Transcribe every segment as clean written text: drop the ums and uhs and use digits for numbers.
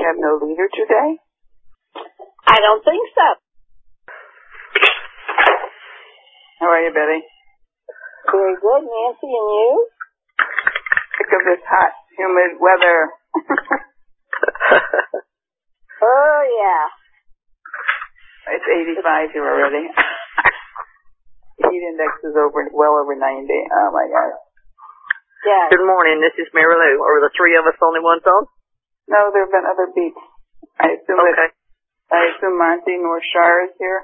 have no leader today? I don't think so. How are you, Betty? Very good, Nancy, and you? Sick of this hot, humid weather. Oh, yeah. It's 85 here already. The heat index is well over 90. Oh, my God. Yeah. Good morning. This is Mary Lou. Are the three of us only one phone? No, there have been other beeps. I assume Monty North Shar is here.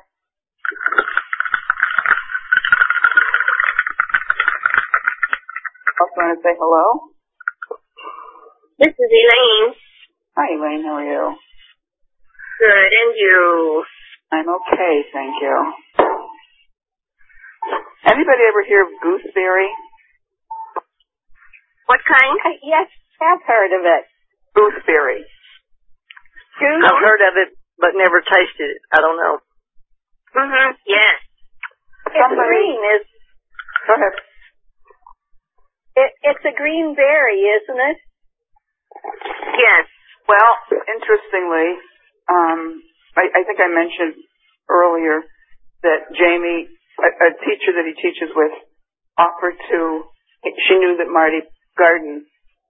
Also want to say hello. This is Elaine. Hi, Elaine. How are you? Good, and you? I'm okay, thank you. Anybody ever hear of gooseberry? What kind? Yes, I've heard of it. Gooseberry. I've heard of it, but never tasted it. I don't know. Yes. It's green. Go ahead. It's a green berry, isn't it? Yes. Well, interestingly, I think I mentioned earlier that Jamie, a teacher that he teaches with, offered to. She knew that Marty Garden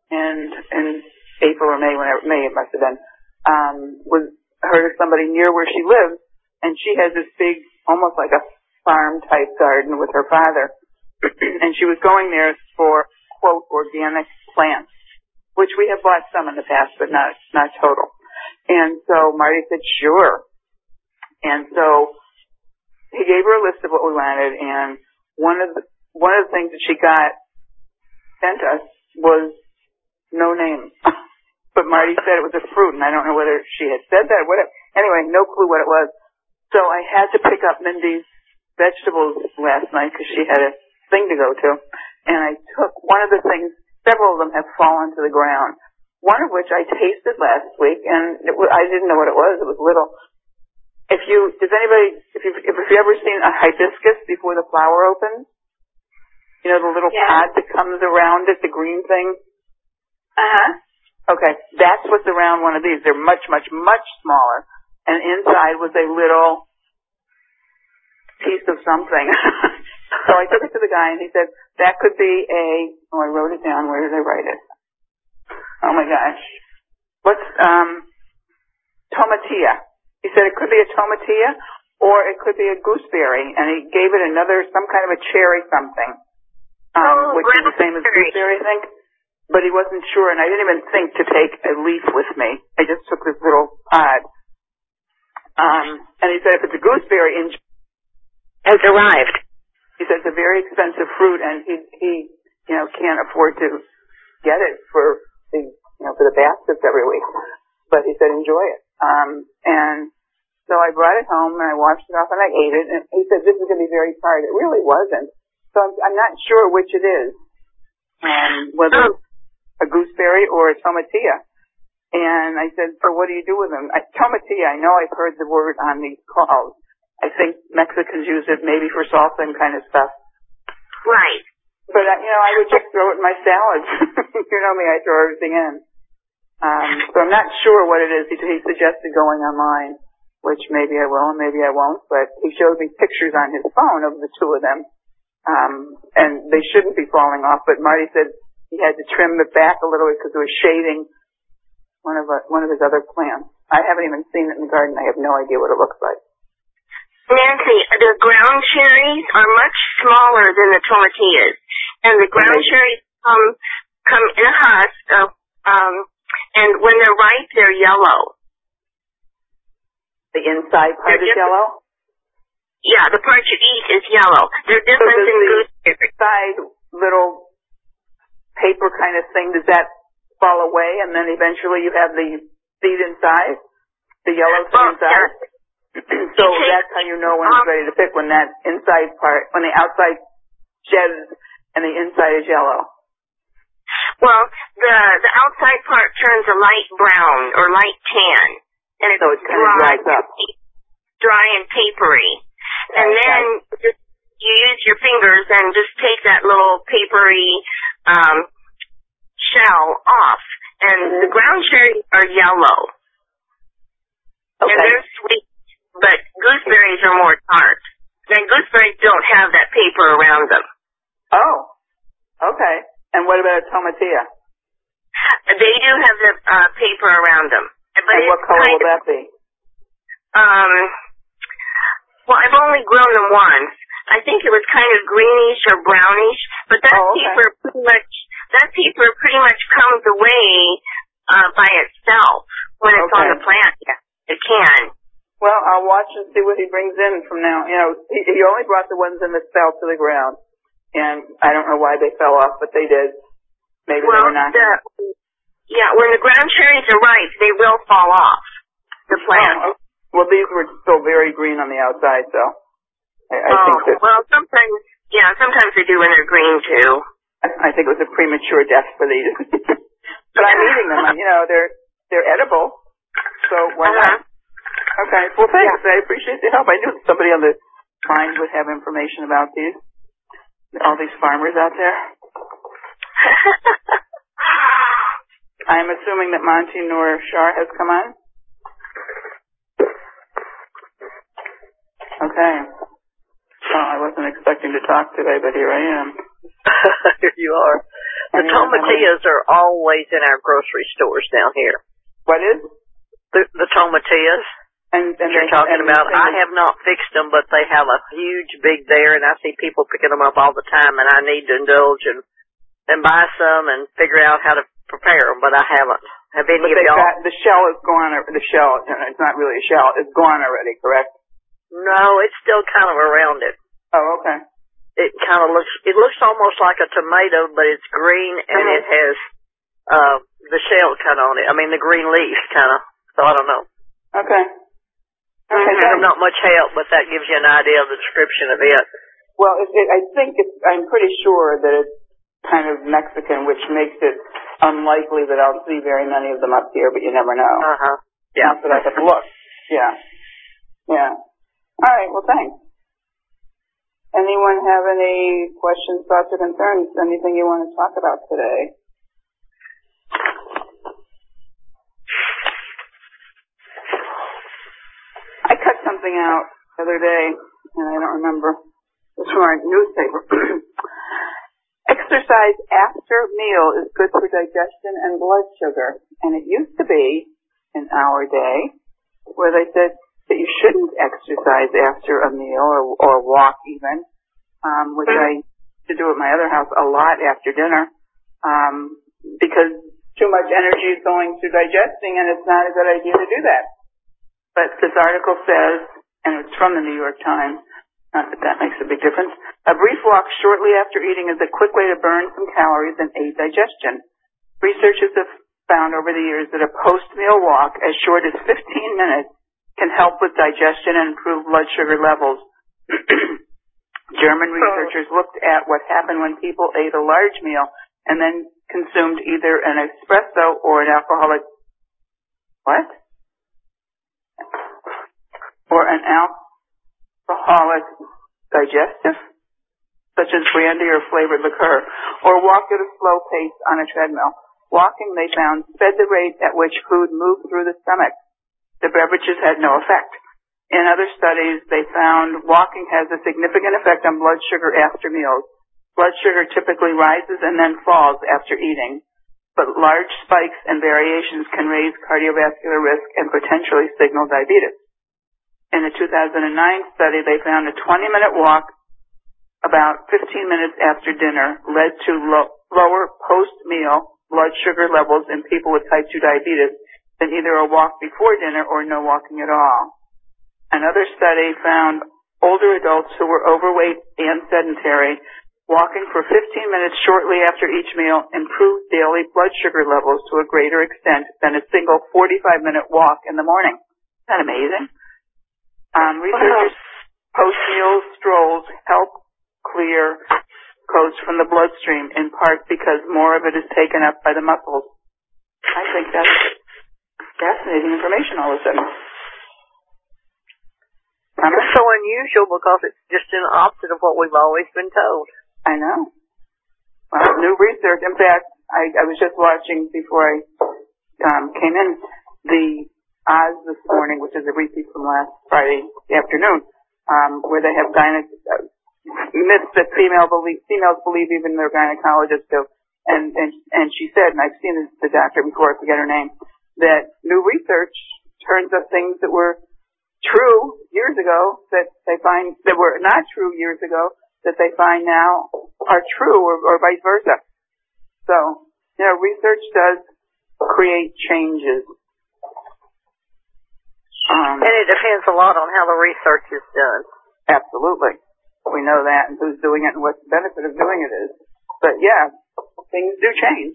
in April or May it must have been, was heard of somebody near where she lives, and she has this big, almost like a farm type garden with her father, and she was going there for quote organic plants, which we have bought some in the past, but not total. And so Marty said sure, and so he gave her a list of what we wanted, and one of the things that she sent us was no name. But Marty said it was a fruit, and I don't know whether she had said that or whatever. Anyway, no clue what it was. So I had to pick up Mindy's vegetables last night because she had a thing to go to. And I took one of the things, several of them have fallen to the ground, one of which I tasted last week, and I didn't know what it was. It was little. If you've ever seen a hibiscus before the flower opens, you know, the little pod that comes around it, the green thing? Okay, that's what's around one of these. They're much, much, much smaller. And inside was a little piece of something. So I took it to the guy, and he said, that could be I wrote it down. Where did I write it? Oh, my gosh. What's, tomatillo. He said it could be a tomatillo, or it could be a gooseberry. And he gave it some kind of a cherry something, which is the same as gooseberry, I think. But he wasn't sure, and I didn't even think to take a leaf with me. I just took this little pod. And he said if it's a gooseberry, has arrived. He said it's a very expensive fruit, and he can't afford to get it for the baskets every week. But he said enjoy it. And so I brought it home, and I washed it off, and I ate it. And he said this is going to be very tart. It really wasn't. So I'm not sure which it is, whether a gooseberry or a tomatillo. And I said, so what do you do with them? Tomatillo, I know I've heard the word on these calls. I think Mexicans use it maybe for salsa and kind of stuff. Right. But, I would just throw it in my salads. You know me, I throw everything in. So I'm not sure what it is. He suggested going online, which maybe I will and maybe I won't. But he showed me pictures on his phone of the two of them. And they shouldn't be falling off. But Marty said he had to trim it back a little bit because it was shading one of his other plants. I haven't even seen it in the garden. I have no idea what it looks like. Nancy, the ground cherries are much smaller than the tomatillas, and the ground cherries come in a husk, and when they're ripe, they're yellow. The inside part is yellow? Yeah, the part you eat is yellow. They're different than gooseberries. The side little paper kind of thing, does that fall away, and then eventually you have the seed inside, the yellow thing inside? Yeah. So that's how you know when it's ready to pick, when that inside part, when the outside sheds and the inside is yellow. Well, the outside part turns a light brown or light tan, and it's so it kind of dries up. Dry and papery. And then you use your fingers and just take that little papery shell off. And the ground cherries are yellow. And they're sweet, but gooseberries are more tart. Then gooseberries don't have that paper around them. Oh, okay. And what about a tomatillo? They do have the paper around them. But and what color will that be? Well, I've only grown them once. I think it was kind of greenish or brownish, but that paper pretty much comes away by itself when it's on the plant. Yeah, it can. Well, I'll watch and see what he brings in from now. You know, he only brought the ones in that fell to the ground, and I don't know why they fell off, but they did. Maybe they were not. When the ground cherries are ripe, they will fall off the plant. Well, these were still very green on the outside, so I think that. Well, sometimes they do when they're green too. I think it was a premature death for these. But I'm eating them. You know, they're edible, so why not? Okay. Well, thanks. Yeah. I appreciate the help. I knew somebody on the line would have information about these. All these farmers out there. I'm assuming that Monty Noor Shah has come on. Okay. Well, I wasn't expecting to talk today, but here I am. Here you are. The tomatillas are always in our grocery stores down here. What is? The tomatillas. And you're talking about. I have not fixed them, but they have a huge big there, and I see people picking them up all the time, and I need to indulge and buy some and figure out how to prepare them, but I haven't. Have any of y'all? The shell is gone. The shell, it's not really a shell. It's gone already, correct? No, it's still kind of around it. Oh, okay. It looks almost like a tomato, but it's green and it has the shell kind of on it. I mean, the green leaves kind of. So I don't know. Okay. There's not much help, but that gives you an idea of the description of it. Well, I'm pretty sure that it's kind of Mexican, which makes it unlikely that I'll see very many of them up here, but you never know. Yeah. But I have to look. Yeah. Yeah. All right. Well, thanks. Anyone have any questions, thoughts, or concerns? Anything you want to talk about today? I cut something out the other day, and I don't remember. It was from our newspaper. Exercise after meal is good for digestion and blood sugar. And it used to be, in our day, where they said that you shouldn't exercise after a meal or walk even, which I used to do at my other house a lot after dinner, because too much energy is going to digesting, and it's not a good idea to do that. But this article says, and it's from the New York Times, not that that makes a big difference, a brief walk shortly after eating is a quick way to burn some calories and aid digestion. Researchers have found over the years that a post-meal walk as short as 15 minutes can help with digestion and improve blood sugar levels. German researchers looked at what happened when people ate a large meal and then consumed either an espresso or an alcoholic digestive, such as brandy or flavored liqueur, or walk at a slow pace on a treadmill. Walking, they found, sped the rate at which food moved through the stomach. The beverages had no effect. In other studies, they found walking has a significant effect on blood sugar after meals. Blood sugar typically rises and then falls after eating, but large spikes and variations can raise cardiovascular risk and potentially signal diabetes. In the 2009 study, they found a 20-minute walk about 15 minutes after dinner led to lower post-meal blood sugar levels in people with type 2 diabetes than either a walk before dinner or no walking at all. Another study found older adults who were overweight and sedentary walking for 15 minutes shortly after each meal improved daily blood sugar levels to a greater extent than a single 45-minute walk in the morning. Isn't that amazing? Researchers post-meal strolls help clear glucose from the bloodstream, in part because more of it is taken up by the muscles. I think that's fascinating information all of a sudden. It's so unusual because it's just an opposite of what we've always been told. I know. Well, new research. In fact, I was just watching before I came in. The Oz this morning, which is a repeat from last Friday afternoon, where they have myths that females believe even their gynecologists do. And she said, and I've seen the doctor before, I forget her name, that new research turns up things that were true years ago that they find that were not true years ago that they find now are true, or vice versa. So, research does create changes. And it depends a lot on how the research is done. Absolutely. We know that, and who's doing it and what the benefit of doing it is. But yeah, things do change.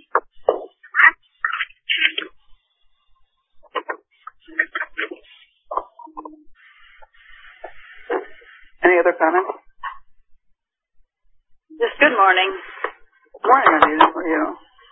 Any other comments? Yes, good morning. Good morning, Anita. How are you?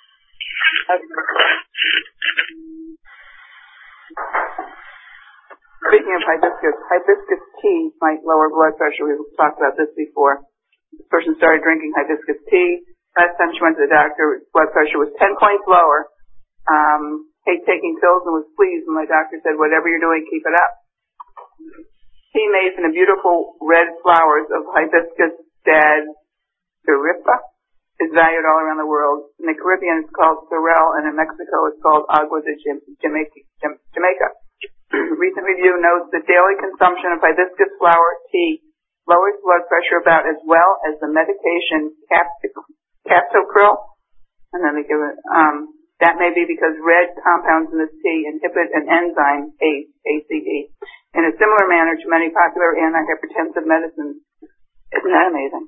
Speaking of hibiscus tea might lower blood pressure. We've talked about this before. This person started drinking hibiscus tea. Last time she went to the doctor, blood pressure was 10 points lower. Hate taking pills and was pleased when my doctor said, whatever you're doing, keep it up. Tea made from the beautiful red flowers of Hibiscus dasyripa is valued all around the world. In the Caribbean, it's called sorrel, and in Mexico, it's called agua de Jamaica. Recent review notes that daily consumption of hibiscus flower tea lowers blood pressure about as well as the medication captopril, and then they give it. That may be because red compounds in this tea inhibit an enzyme, ACE, in a similar manner to many popular antihypertensive medicines. Isn't that amazing?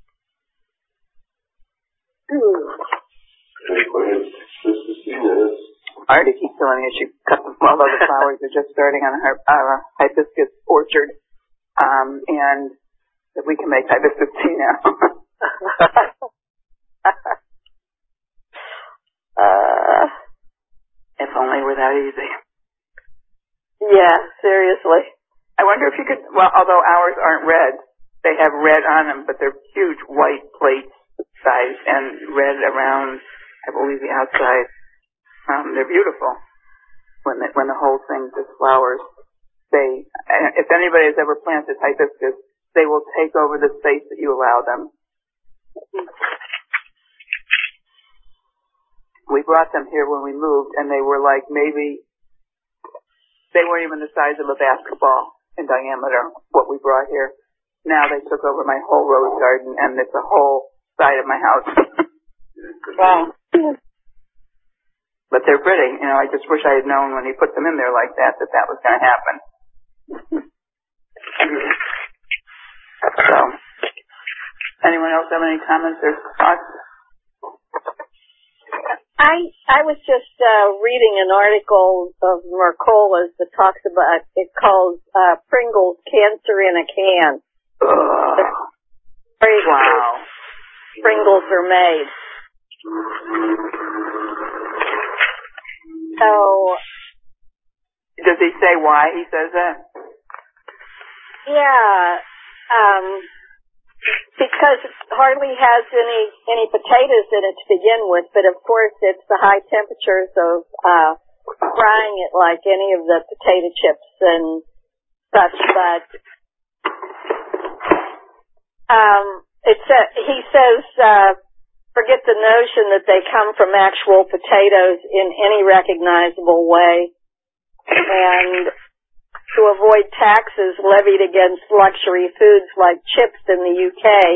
Artie keeps telling me she cut them, although the flowers are just starting on her hibiscus orchard, and that we can make hibiscus tea now. If only were that easy. Yeah, seriously. I wonder if you could, although ours aren't red, they have red on them, but they're huge white plates size and red around, I believe, the outside. They're beautiful when the whole thing is flowers. If anybody has ever planted hibiscus, they will take over the space that you allow them. We brought them here when we moved, and they were like they weren't even the size of a basketball in diameter, what we brought here. Now they took over my whole rose garden, and it's a whole side of my house. Wow. But they're pretty. I just wish I had known when he put them in there like that was going to happen. So, anyone else have any comments or thoughts? I was just reading an article of Mercola's that talks about, it calls Pringles Cancer in a Can. Wow. Pringles are made. So, does he say why he says that? Yeah, because it hardly has any potatoes in it to begin with, but of course it's the high temperatures of frying it like any of the potato chips and such. But he says forget the notion that they come from actual potatoes in any recognizable way, and to avoid taxes levied against luxury foods like chips in the UK,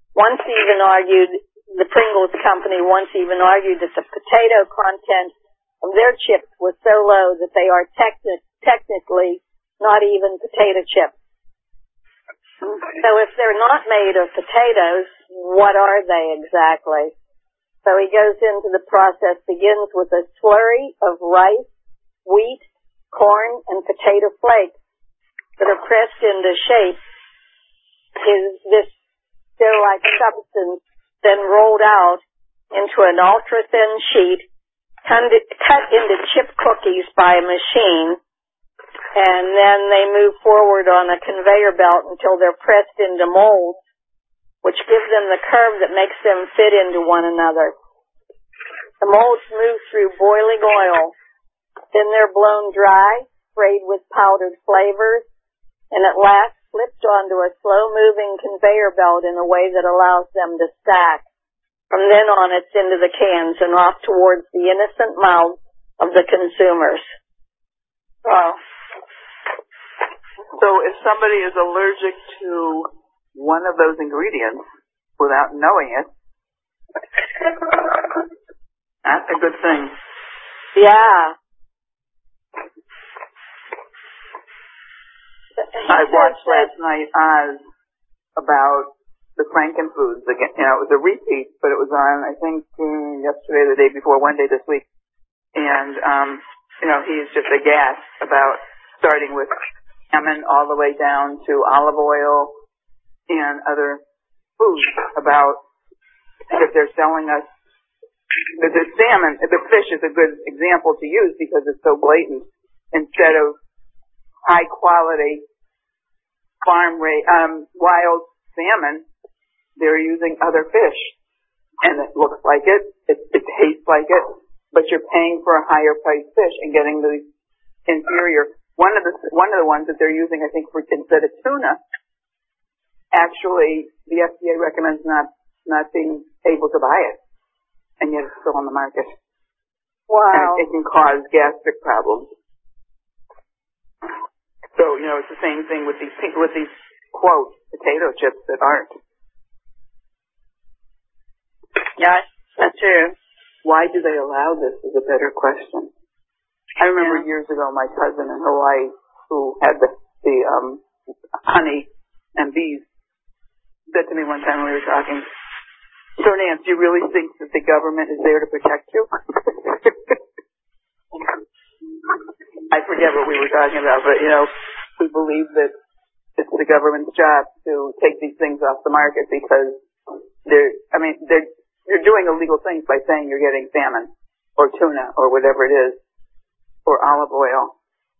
the Pringles company once even argued that the potato content of their chips was so low that they are technically not even potato chips. So if they're not made of potatoes, what are they exactly? So he goes into the process, begins with a slurry of rice, wheat, corn, and potato flakes that are pressed into shape. This dough-like substance then rolled out into an ultra-thin sheet, cut into chip cookies by a machine, and then they move forward on a conveyor belt until they're pressed into molds, which give them the curve that makes them fit into one another. The molds move through boiling oil. Then they're blown dry, sprayed with powdered flavors, and at last slipped onto a slow-moving conveyor belt in a way that allows them to stack. From then on, it's into the cans and off towards the innocent mouths of the consumers. Wow. So if somebody is allergic to one of those ingredients without knowing it, that's a good thing. Yeah. I watched last night Oz about the Frankenfoods again. You know, it was a repeat, but it was on, I think, yesterday, the day before, one day this week. And, you know, he's just aghast about starting with salmon all the way down to olive oil and other foods, about that they're selling us the salmon. The fish is a good example to use because it's so blatant. Instead of high quality wild salmon, they're using other fish, and it looks like it tastes like it, but you're paying for a higher priced fish and getting the inferior. One of the ones that they're using, I think, for instead of tuna, actually the FDA recommends not being able to buy it, and yet it's still on the market. Wow. And it can cause gastric problems. So, you know, it's the same thing with these people with these, quote, potato chips that aren't. Yes, that's true. Why do they allow this is a better question. I remember years ago my cousin in Hawaii who had the honey and bees said to me one time when we were talking, "So Nance, do you really think that the government is there to protect you?" I forget what we were talking about, but, you know, we believe that it's the government's job to take these things off the market because you're doing illegal things by saying you're getting salmon or tuna or whatever it is, or olive oil.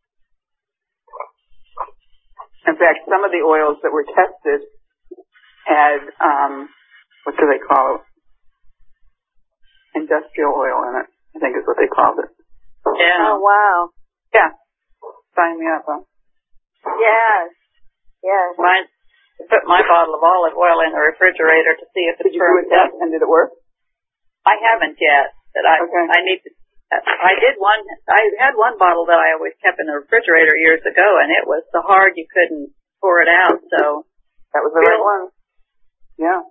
In fact, some of the oils that were tested had, what do they call it? Industrial oil in it, I think is what they called it. Yeah. Oh, wow. Yeah. Sign me up, huh? Yes. Yes. Put my bottle of olive oil in the refrigerator to see if it's firmed up. And did it work? I haven't yet, but I need to. I had one bottle that I always kept in the refrigerator years ago, and it was so hard you couldn't pour it out. So that was the right one. Yeah.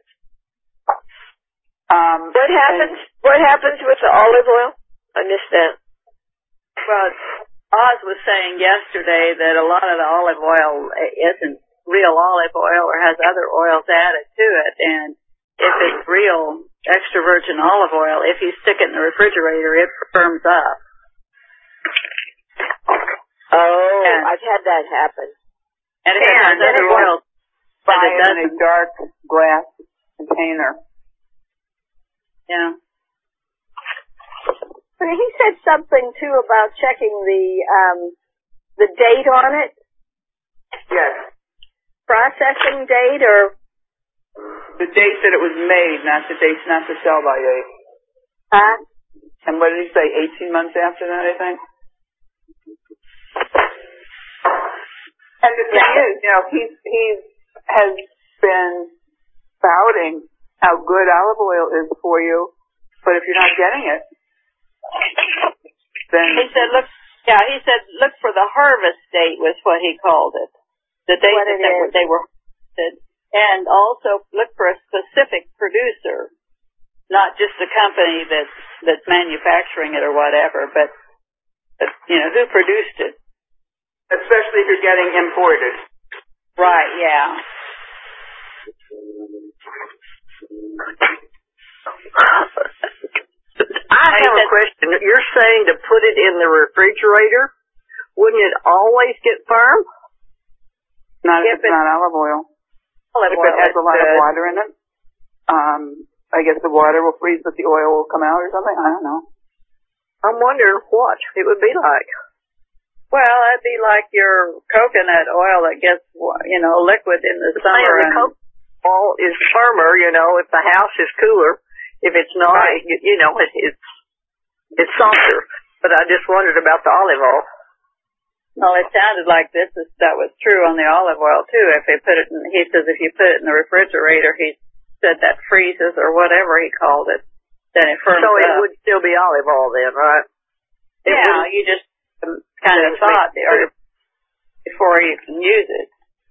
What happens with the olive oil? I missed that. Well, Oz was saying yesterday that a lot of the olive oil isn't real olive oil or has other oils added to it, and if it's real extra virgin olive oil, if you stick it in the refrigerator, it firms up. Oh, I've had that happen. And if it has other oils, buy it in a dark glass container. Yeah. But he said something too about checking the date on it. Yes. Processing date or the date that it was made, not the sell by date. Huh? And what did he say? 18 months after that, I think. And the thing is, you know, he has been spouting how good olive oil is for you, but if you're not getting it, then he said, look for the harvest date was what he called it. The date that they were harvested. And also look for a specific producer, not just a company that's manufacturing it or whatever, but you know, who produced it. Especially if you're getting imported. Right, yeah. I have a question. You're saying to put it in the refrigerator? Wouldn't it always get firm? Not if it's not olive oil. If it has a lot of water in it, I guess the water will freeze, but the oil will come out or something. I don't know. I'm wondering what it would be like. Well, it'd be like your coconut oil that gets, you know, liquid in the summer. The coconut oil is firmer, you know, if the house is cooler. If it's not, right. You know, it's softer. But I just wondered about the olive oil. Well, it sounded like that was true on the olive oil too. If they put it in, he says if you put it in the refrigerator, he said that freezes or whatever he called it, then it firms up. So it would still be olive oil then, right? Yeah, you just kind of thaw it before you can use it.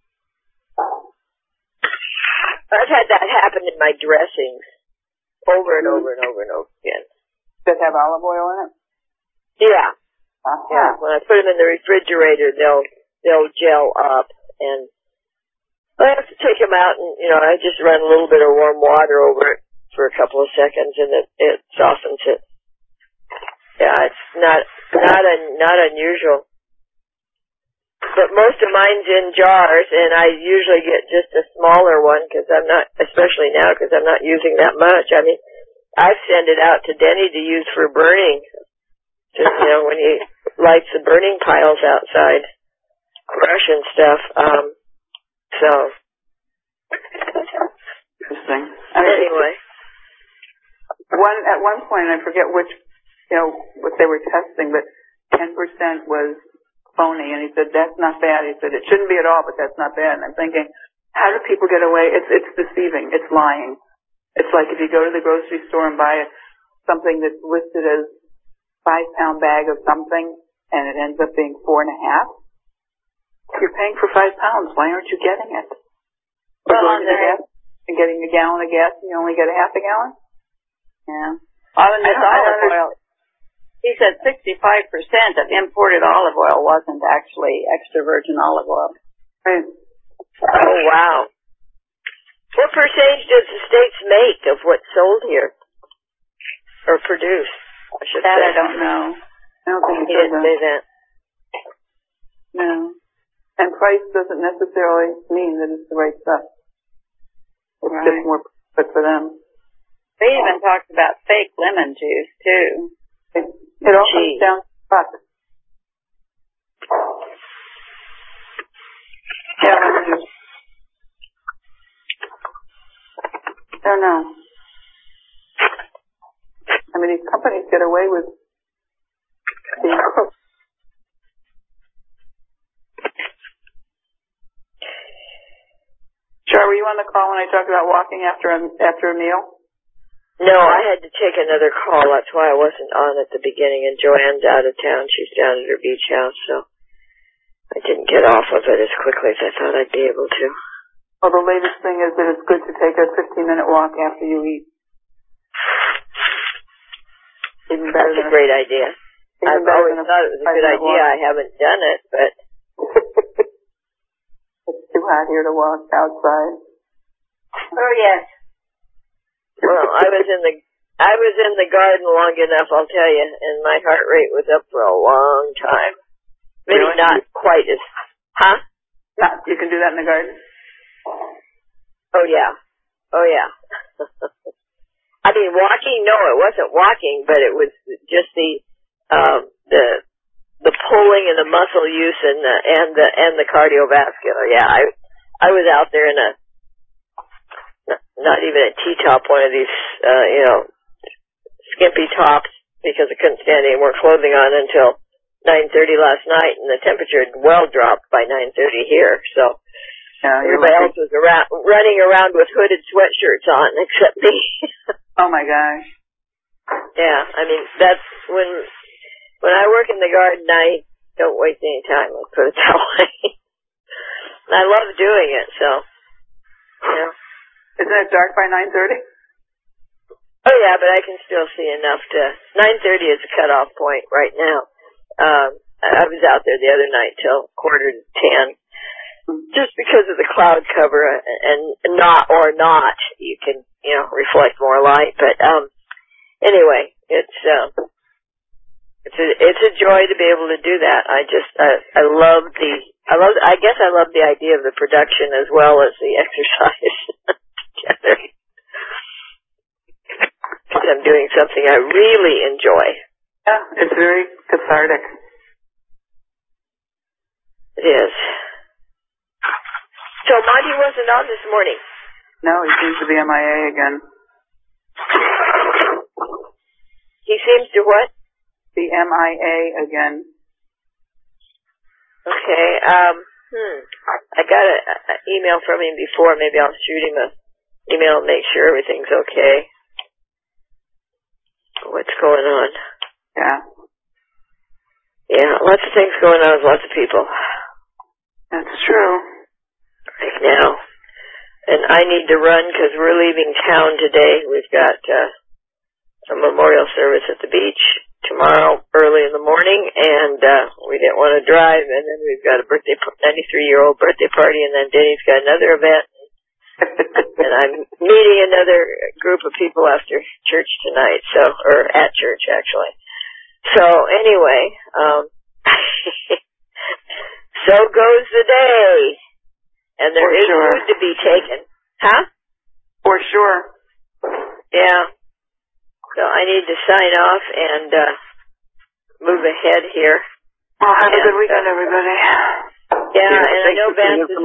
I've had that happen in my dressings over and over and over and over again. That have olive oil in it? Yeah. Uh-huh. Yeah. When I put them in the refrigerator, they'll gel up, and I have to take them out, and I just run a little bit of warm water over it for a couple of seconds, and it softens it. Yeah, it's not unusual. But most of mine's in jars, and I usually get just a smaller one especially now, because I'm not using that much. I mean, I send it out to Denny to use for burning. Just, when he lights the burning piles outside, brush and stuff. Interesting. Anyway. At one point, I forget which, what they were testing, but 10% was phony, and he said, that's not bad. He said, it shouldn't be at all, but that's not bad. And I'm thinking, how do people get away? It's deceiving. It's lying. It's like if you go to the grocery store and buy something that's listed as 5-pound bag of something, and it ends up being 4.5. You're paying for 5 pounds. Why aren't you getting it? Or going to the gas and getting a gallon of gas and you only get a half a gallon? Yeah. On this olive oil, he said 65% of imported olive oil wasn't actually extra virgin olive oil. Right. Oh, wow. What percentage does the states make of what's sold here? Or produce, I should say. I don't know. I don't think he didn't say that. No. And price doesn't necessarily mean that it's the right stuff. It's just more good for them. They even talked about fake lemon juice, too. It all comes down to buck. Yeah, lemon juice. I don't know. I mean, these companies get away with being cooked. Char, were you on the call when I talked about walking after a meal? No, I had to take another call. That's why I wasn't on at the beginning. And Joanne's out of town. She's down at her beach house, so I didn't get off of it as quickly as I thought I'd be able to. Well, the latest thing is that it's good to take a 15-minute walk after you eat. Even better. That's a great idea. I've always thought it was a good idea. I haven't done it, but it's too hot here to walk outside. Oh, yes. Well, I was in the garden long enough, I'll tell you, and my heart rate was up for a long time. Maybe really? not quite as, huh? Yeah, you can do that in the garden? Oh, yeah. I mean, walking, no, it wasn't walking, but it was just the pulling and the muscle use and the cardiovascular. Yeah, I was out there in not even a T-top, one of these, skimpy tops, because I couldn't stand any more clothing on until 9:30 last night, and the temperature had well dropped by 9:30 here, so everybody else was running around with hooded sweatshirts on, except me. Oh my gosh. Yeah, I mean, that's when I work in the garden, I don't waste any time, let's put it that way. I love doing it, so, yeah. Isn't it dark by 9:30? Oh yeah, but I can still see enough to, 9:30 is the cutoff point right now. I was out there the other night till 9:45, just because of the cloud cover and not, you can, reflect more light, but, anyway, it's a joy to be able to do that. I love the idea of the production as well as the exercise together. Because I'm doing something I really enjoy. Yeah, it's very cathartic. It is. So Monty wasn't on this morning. No, he seems to be MIA again. He seems to what? Be MIA again. Okay. I got an email from him before. Maybe I'll shoot him an email and make sure everything's okay. What's going on? Yeah. Yeah, lots of things going on with lots of people. That's true. Right now. And I need to run because we're leaving town today. We've got a memorial service at the beach tomorrow early in the morning, and we didn't want to drive, and then we've got a 93-year-old birthday party, and then Denny's got another event. And I'm meeting another group of people after church tonight, or at church actually. So anyway, so goes the day. And there is food to be taken. Huh? For sure. Yeah. So I need to sign off and move ahead here. Well, have a good weekend, everybody. Yeah, and I know Vance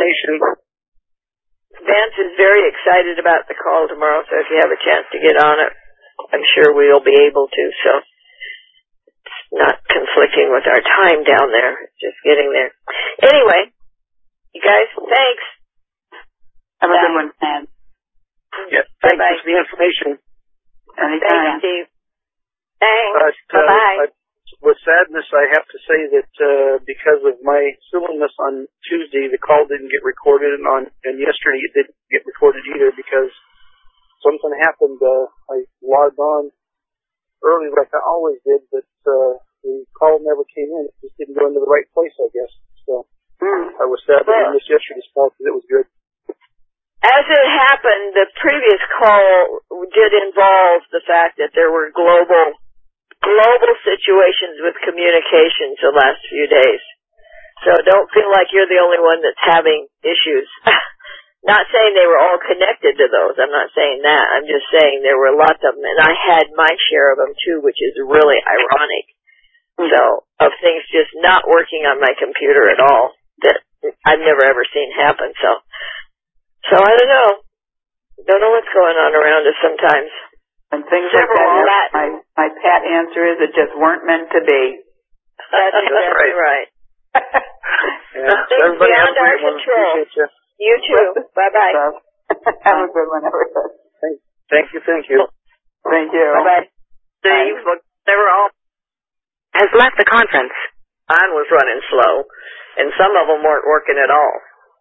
is very excited about the call tomorrow, so if you have a chance to get on it, I'm sure we'll be able to. So it's not conflicting with our time down there. It's just getting there. Anyway. You guys, thanks. Have a good one. Yeah, thanks for the information. Anytime. Thanks, Steve. Thanks. Bye-bye. With sadness, I have to say that because of my silliness on Tuesday, the call didn't get recorded, and yesterday it didn't get recorded either because something happened. I logged on early like I always did, but the call never came in. It just didn't go into the right place, I guess. So. I was sad that I missed yesterday's call because it was good. As it happened, the previous call did involve the fact that there were global situations with communications the last few days. So don't feel like you're the only one that's having issues. Not saying they were all connected to those. I'm not saying that. I'm just saying there were lots of them, and I had my share of them too, which is really ironic. So, of things just not working on my computer at all that I've never ever seen happen. So I don't know. Don't know what's going on around us sometimes. And things like that, my pat answer is it just weren't meant to be. That's right. Things beyond our control. You too. Bye-bye. Have a good one, everybody. Thank you. Thank you. Bye-bye. Steve, they were all has left the conference. Mine was running slow, and some of them weren't working at all.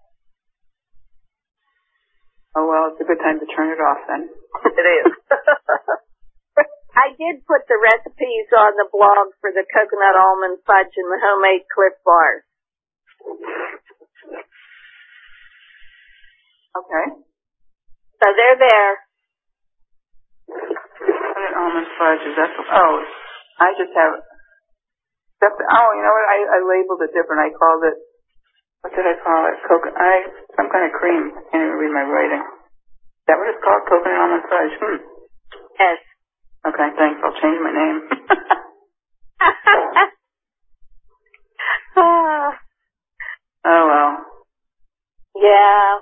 Oh, well, it's a good time to turn it off then. It is. I did put the recipes on the blog for the coconut almond fudge and the homemade Cliff bars. Okay. So they're there. Coconut almond fudge, is that I just have... you know what? I labeled it different. I called it, what did I call it? Some kind of cream. I can't even read my writing. Is that what it's called? Coconut almond fudge? Yes. Okay, thanks. I'll change my name. Oh, well. Yeah.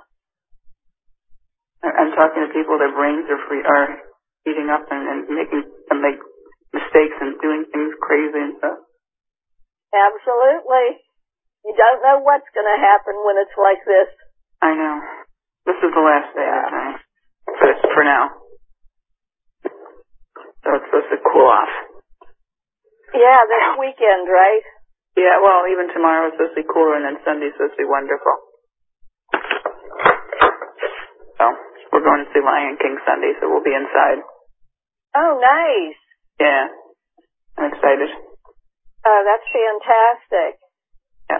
I'm talking to people, their brains are heating up and making them make mistakes and doing things crazy and stuff. Absolutely. You don't know what's going to happen when it's like this. I know. This is the last day, I think. But it's for now. So it's supposed to cool off. Yeah, this weekend, right? Yeah, well, even tomorrow is supposed to be cooler, and then Sunday's supposed to be wonderful. So we're going to see Lion King Sunday, so we'll be inside. Oh, nice. Yeah. I'm excited. Oh, that's fantastic. Yes.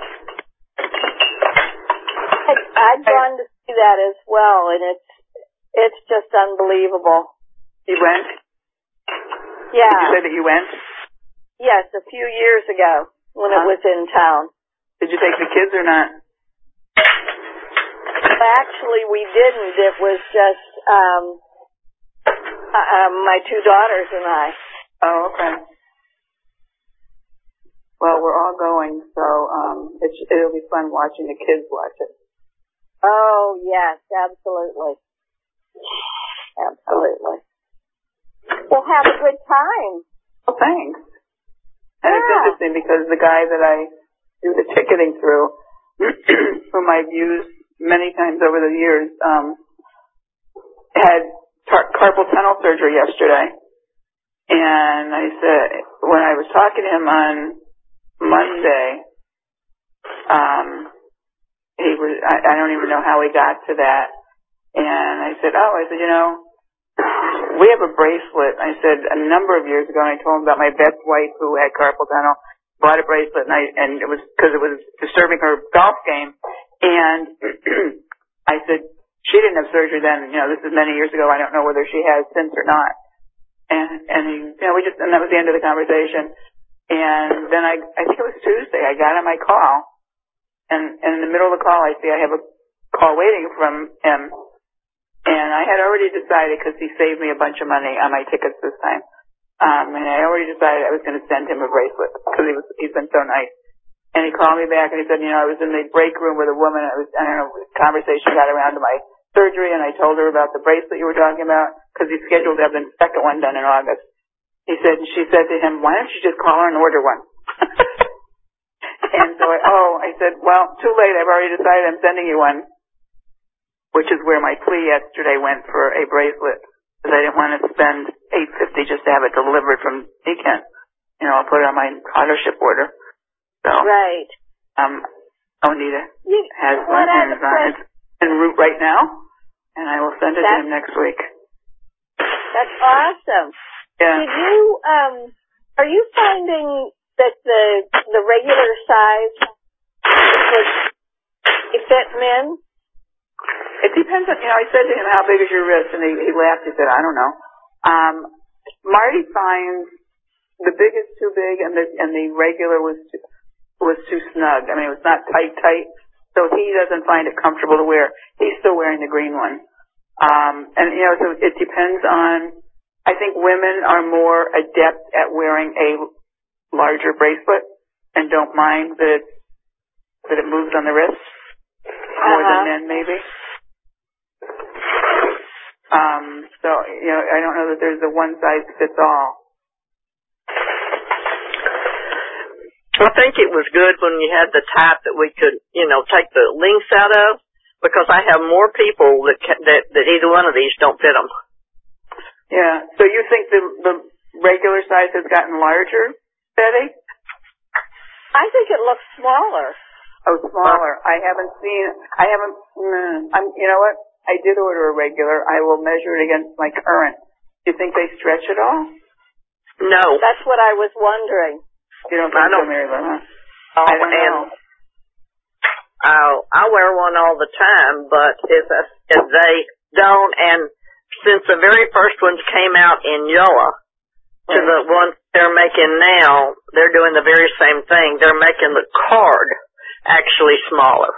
I've gone to see that as well, and it's just unbelievable. You went? Yeah. Did you say that you went? Yes, a few years ago when it was in town. Did you take the kids or not? Actually, we didn't. It was just my two daughters and I. Oh, okay. Well, we're all going, so it'll be fun watching the kids watch it. Oh, yes, absolutely. Absolutely. Well, have a good time. Well, thanks. And it's interesting because the guy that I do the ticketing through, whom I've used many times over the years, had carpal tunnel surgery yesterday. And I said, when I was talking to him on Monday, I don't even know how he got to that. And I said, we have a bracelet. I said, a number of years ago, and I told him about my best wife who had carpal tunnel, bought a bracelet, and it was because it was disturbing her golf game. And I said, she didn't have surgery then. This is many years ago. I don't know whether she has since or not. And that was the end of the conversation. And then I think it was Tuesday, I got on my call, and in the middle of the call, I see I have a call waiting from him. And I had already decided, because he saved me a bunch of money on my tickets this time, and I already decided I was going to send him a bracelet, because he's been so nice. And he called me back and he said, I was in the break room with a woman, conversation got around to my surgery, and I told her about the bracelet you were talking about, because he's scheduled to have the second one done in August. She said to him, why don't you just call her and order one? And so I said, well, too late, I've already decided I'm sending you one. Which is where my plea yesterday went for a bracelet, because I didn't want to spend $850 just to have it delivered from Beacon. I'll put it on my auto ship order. So, right. Onita has one and it's en route right now, and I will send it to him next week. That's awesome. Yeah. Did you are you finding that the regular size would fit men? It depends on, I said to him, how big is your wrist? And he laughed. He said, I don't know. Marty finds the big is too big and the regular was too snug. I mean, it was not tight. So he doesn't find it comfortable to wear. He's still wearing the green one. So it depends on, I think women are more adept at wearing a larger bracelet and don't mind that it moves on the wrist. More than men, maybe. I don't know that there's a one size fits all. I think it was good when you had the type that we could, take the links out of, because I have more people that either one of these don't fit them. Yeah. So you think the regular size has gotten larger, Betty? I think it looks smaller. Oh, smaller. You know what? I did order a regular. I will measure it against my current. Do you think they stretch at all? No. That's what I was wondering. You don't think so, Mary Lou, huh? I don't know. I wear one all the time, but if they don't, and since the very first ones came out in Yoa to the ones they're making now, they're doing the very same thing. They're making the card actually smaller.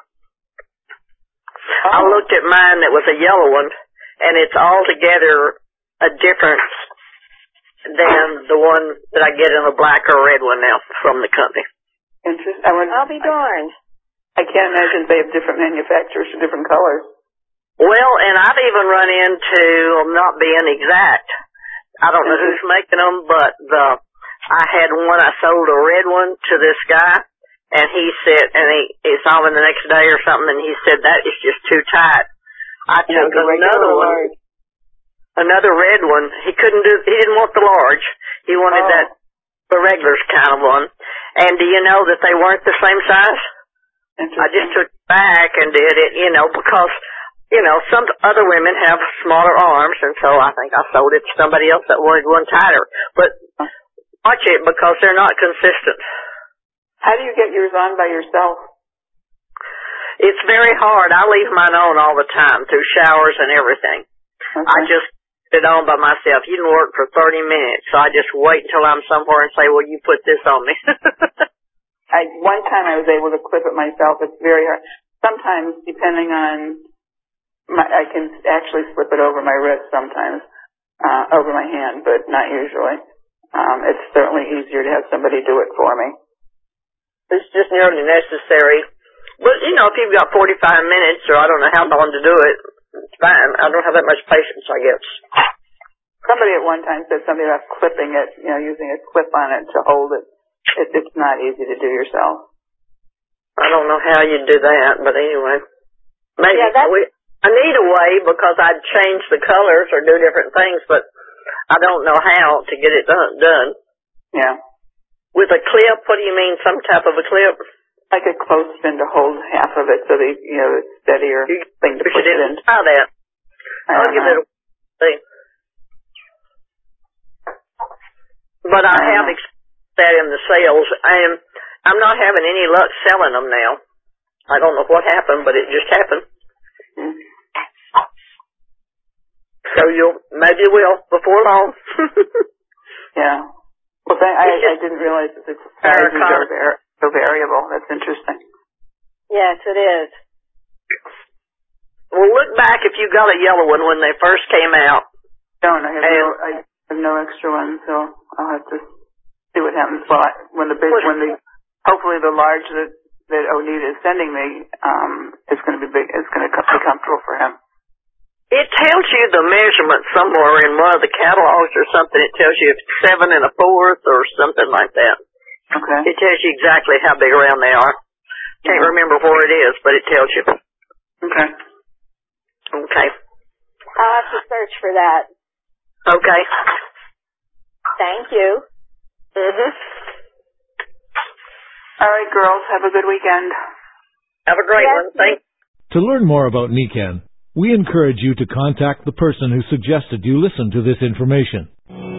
I looked at mine that was a yellow one, and it's altogether a difference than the one that I get in a black or red one now from the company. Interesting. I'll be darned. I can't imagine they have different manufacturers for different colors. Well, and I've even run into, not being exact, I don't know who's making them, but I had one, I sold a red one to this guy, and he said, he saw me the next day or something, and he said, that is just too tight. I took another one, another red one. He didn't want the large. He wanted the regular kind of one. And do you know that they weren't the same size? I just took it back and did it, because, some other women have smaller arms, and so I think I sold it to somebody else that wanted one tighter. But watch it, because they're not consistent. How do you get yours on by yourself? It's very hard. I leave mine on all the time through showers and everything. Okay. I just put it on by myself. You can work for 30 minutes, so I just wait until I'm somewhere and say, well, you put this on me. One time I was able to clip it myself. It's very hard. Sometimes, depending on, I can actually slip it over my wrist sometimes, over my hand, but not usually. It's certainly easier to have somebody do it for me. It's just nearly necessary. But, if you've got 45 minutes, or I don't know how long to do it, it's fine. I don't have that much patience, I guess. Somebody at one time said something about clipping it, using a clip on it to hold it. It's not easy to do yourself. I don't know how you do that, but anyway. Maybe. Yeah, I need a way because I'd change the colors or do different things, but I don't know how to get it done. Yeah. With a clip? What do you mean, some type of a clip? Like a clothespin to hold half of it so that, it's steadier thing to push it in. Try that. I'll give it a thing. But I have that in the sales, and I'm not having any luck selling them now. I don't know what happened, but it just happened. Mm-hmm. So maybe you will before long. Yeah. Well, I didn't realize that the sizes are so variable. That's interesting. Yes, it is. Well, look back if you got a yellow one when they first came out. I have no extra ones, so I'll have to see what happens. Hopefully the large that Onita is sending me is going to be big. It's going to be comfortable for him. It tells you the measurement somewhere in one of the catalogs or something. It tells you if it's 7 1/4 or something like that. Okay. It tells you exactly how big around they are. Can't remember where it is, but it tells you. Okay. Okay. I'll have to search for that. Okay. Thank you. Mhm. All right, girls. Have a good weekend. Have a great one. Thanks. To learn more about NECAN, we encourage you to contact the person who suggested you listen to this information.